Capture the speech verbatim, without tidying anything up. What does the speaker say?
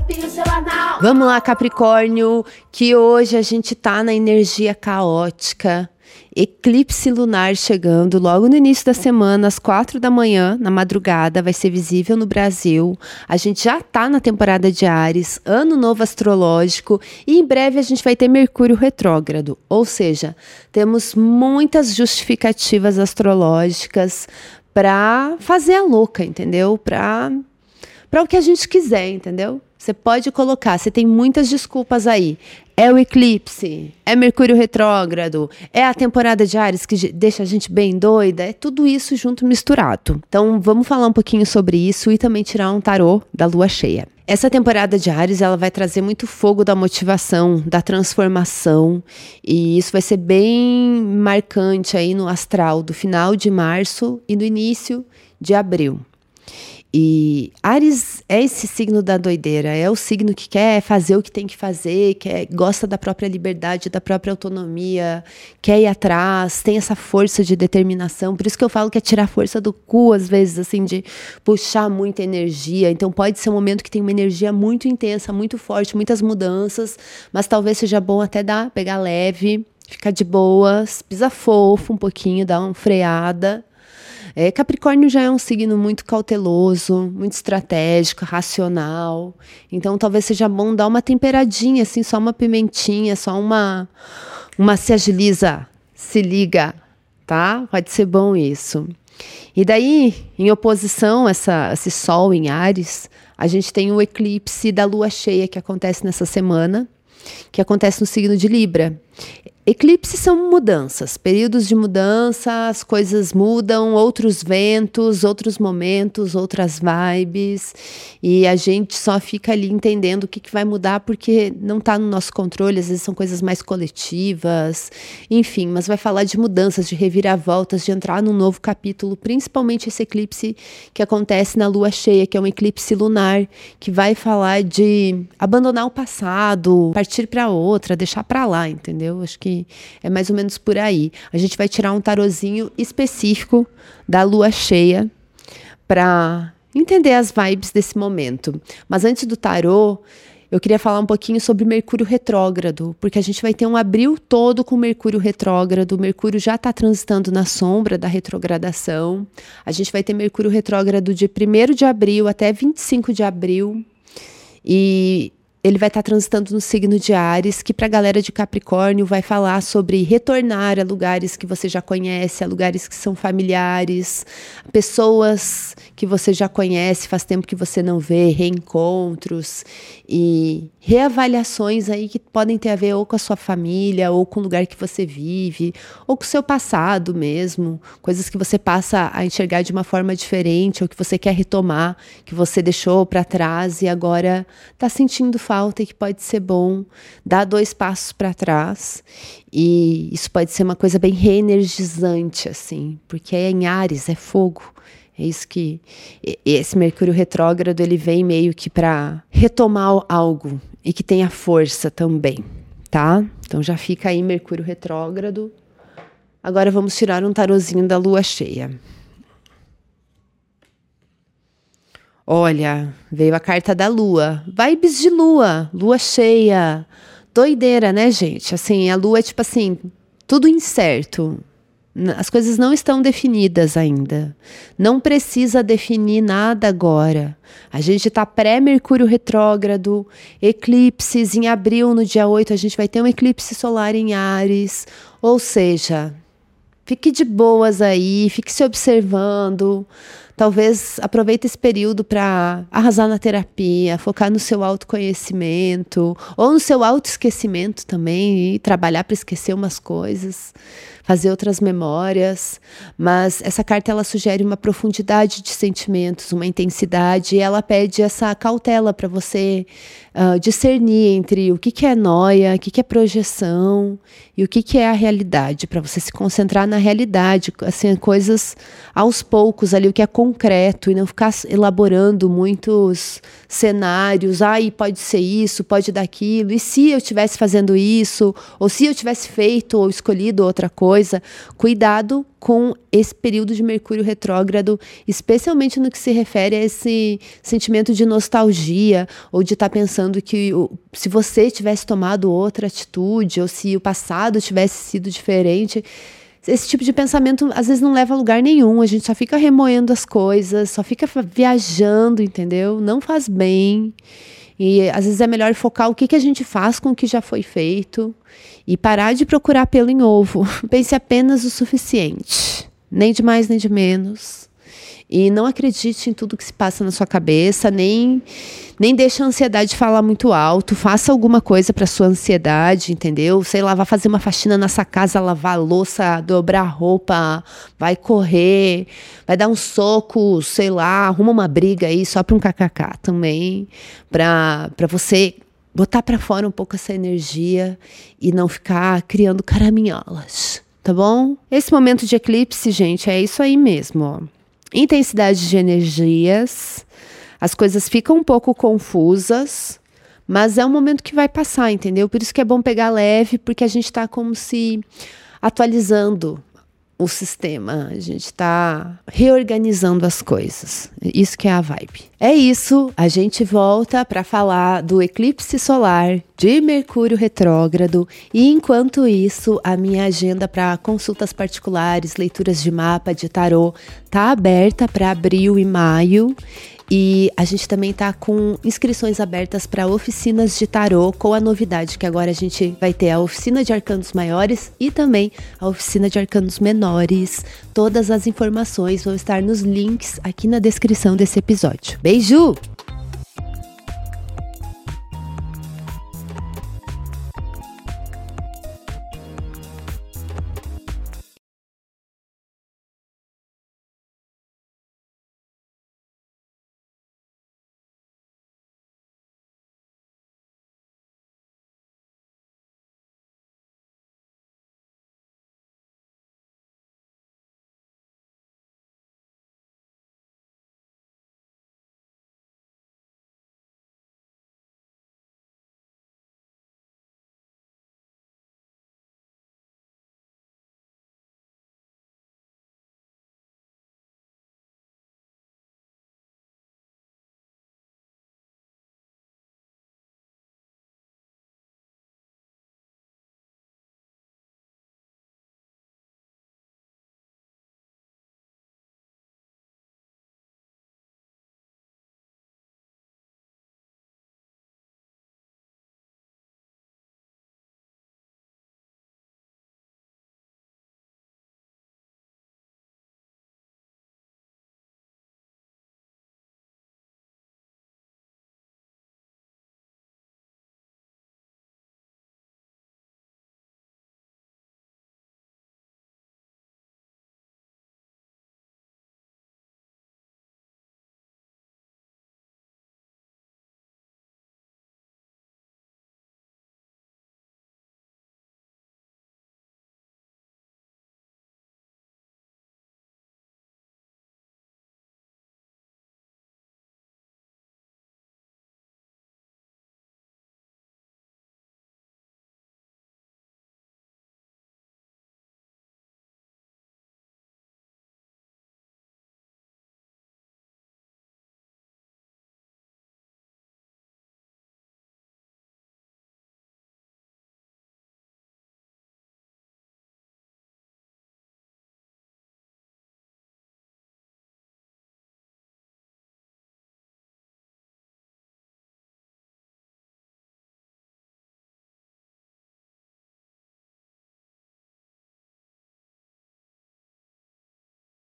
Vamos lá, Capricórnio, que hoje a gente tá na energia caótica. Eclipse lunar chegando logo no início da semana, às quatro da manhã, na madrugada, vai ser visível no Brasil. A gente já está na temporada de Áries, ano novo astrológico, e em breve a gente vai ter Mercúrio retrógrado. Ou seja, temos muitas justificativas astrológicas para fazer a louca, entendeu? Para para o que a gente quiser, entendeu? Você pode colocar, você tem muitas desculpas aí. É o eclipse, é Mercúrio retrógrado, é a temporada de Áries que deixa a gente bem doida, é tudo isso junto misturado. Então vamos falar um pouquinho sobre isso e também tirar um tarô da lua cheia. Essa temporada de Áries, ela vai trazer muito fogo da motivação, da transformação, e isso vai ser bem marcante aí no astral do final de março e no início de abril. E Áries é esse signo da doideira, é o signo que quer fazer o que tem que fazer, quer, gosta da própria liberdade, da própria autonomia, quer ir atrás, tem essa força de determinação. Por isso que eu falo que é tirar força do cu, às vezes, assim, de puxar muita energia. Então pode ser um momento que tem uma energia muito intensa, muito forte, muitas mudanças, mas talvez seja bom até dar, pegar leve, ficar de boas, pisa fofo um pouquinho, dar uma freada. É, Capricórnio já é um signo muito cauteloso, muito estratégico, racional. Então, talvez seja bom dar uma temperadinha, assim, só uma pimentinha, só uma, uma se agiliza, se liga, tá? Pode ser bom isso. E daí, em oposição a essa, esse Sol em Áries, a gente tem o eclipse da lua cheia que acontece nessa semana, que acontece no signo de Libra. Eclipses são mudanças, períodos de mudança, as coisas mudam, outros ventos, outros momentos, outras vibes, e a gente só fica ali entendendo o que, que vai mudar porque não está no nosso controle, às vezes são coisas mais coletivas, enfim, mas vai falar de mudanças, de reviravoltas, de entrar num novo capítulo, principalmente esse eclipse que acontece na lua cheia, que é um eclipse lunar, que vai falar de abandonar o passado, partir para outra, deixar para lá, entendeu? Acho que é mais ou menos por aí. A gente vai tirar um tarozinho específico da lua cheia para entender as vibes desse momento. Mas antes do tarô, eu queria falar um pouquinho sobre Mercúrio retrógrado, porque a gente vai ter um abril todo com Mercúrio retrógrado. Mercúrio já está transitando na sombra da retrogradação. A gente vai ter Mercúrio retrógrado de primeiro de abril até vinte e cinco de abril. E ele vai estar transitando no signo de Áries, que para a galera de Capricórnio vai falar sobre retornar a lugares que você já conhece, a lugares que são familiares, pessoas que você já conhece, faz tempo que você não vê, reencontros e reavaliações aí que podem ter a ver ou com a sua família, ou com o lugar que você vive, ou com o seu passado mesmo, coisas que você passa a enxergar de uma forma diferente, ou que você quer retomar, que você deixou para trás e agora está sentindo falta e que pode ser bom dar dois passos para trás. E isso pode ser uma coisa bem reenergizante, assim, porque é em Áries, é fogo. É isso que esse Mercúrio retrógrado ele vem meio que para retomar algo e que tenha força também, tá? Então já fica aí Mercúrio retrógrado. Agora vamos tirar um tarozinho da lua cheia. Olha, veio a carta da lua. Vibes de lua, lua cheia. Doideira, né, gente? Assim, a lua é tipo assim, tudo incerto. As coisas não estão definidas ainda. Não precisa definir nada agora. A gente está pré-Mercúrio retrógrado, eclipses em abril, no dia oito, a gente vai ter um eclipse solar em Áries. Ou seja, fique de boas aí, fique se observando. Talvez aproveite esse período para arrasar na terapia, focar no seu autoconhecimento ou no seu autoesquecimento também e trabalhar para esquecer umas coisas, fazer outras memórias. Mas essa carta ela sugere uma profundidade de sentimentos, uma intensidade, e ela pede essa cautela para você uh, discernir entre o que, que é noia, o que, que é projeção e o que, que é a realidade, para você se concentrar na realidade, assim, coisas aos poucos ali, o que é concreto concreto e não ficar elaborando muitos cenários. Ai, pode ser isso, pode dar aquilo. E se eu estivesse fazendo isso? Ou se eu tivesse feito ou escolhido outra coisa? Cuidado com esse período de Mercúrio retrógrado, especialmente no que se refere a esse sentimento de nostalgia ou de estar tá pensando que se você tivesse tomado outra atitude ou se o passado tivesse sido diferente. Esse tipo de pensamento às vezes não leva a lugar nenhum, a gente só fica remoendo as coisas, só fica viajando, entendeu? Não faz bem. E às vezes é melhor focar o que, que a gente faz com o que já foi feito e parar de procurar pelo em ovo. Pense apenas o suficiente, nem de mais nem de menos. E não acredite em tudo que se passa na sua cabeça, nem, nem deixe a ansiedade falar muito alto. Faça alguma coisa para sua ansiedade, entendeu? Sei lá, vai fazer uma faxina nessa casa, lavar a louça, dobrar a roupa, vai correr, vai dar um soco, sei lá, arruma uma briga aí só para um kkk também, para para você botar para fora um pouco essa energia e não ficar criando caraminholas, tá bom? Esse momento de eclipse, gente, é isso aí mesmo, ó. Intensidade de energias, as coisas ficam um pouco confusas, mas é um momento que vai passar, entendeu? Por isso que é bom pegar leve, porque a gente está como se atualizando o sistema, a gente está reorganizando as coisas, isso que é a vibe. É isso, a gente volta para falar do eclipse solar de Mercúrio retrógrado e enquanto isso a minha agenda para consultas particulares, leituras de mapa, de tarô tá aberta para abril e maio. E a gente também tá com inscrições abertas para oficinas de tarô, com a novidade que agora a gente vai ter a oficina de arcanos maiores e também a oficina de arcanos menores. Todas as informações vão estar nos links aqui na descrição desse episódio. Beijo!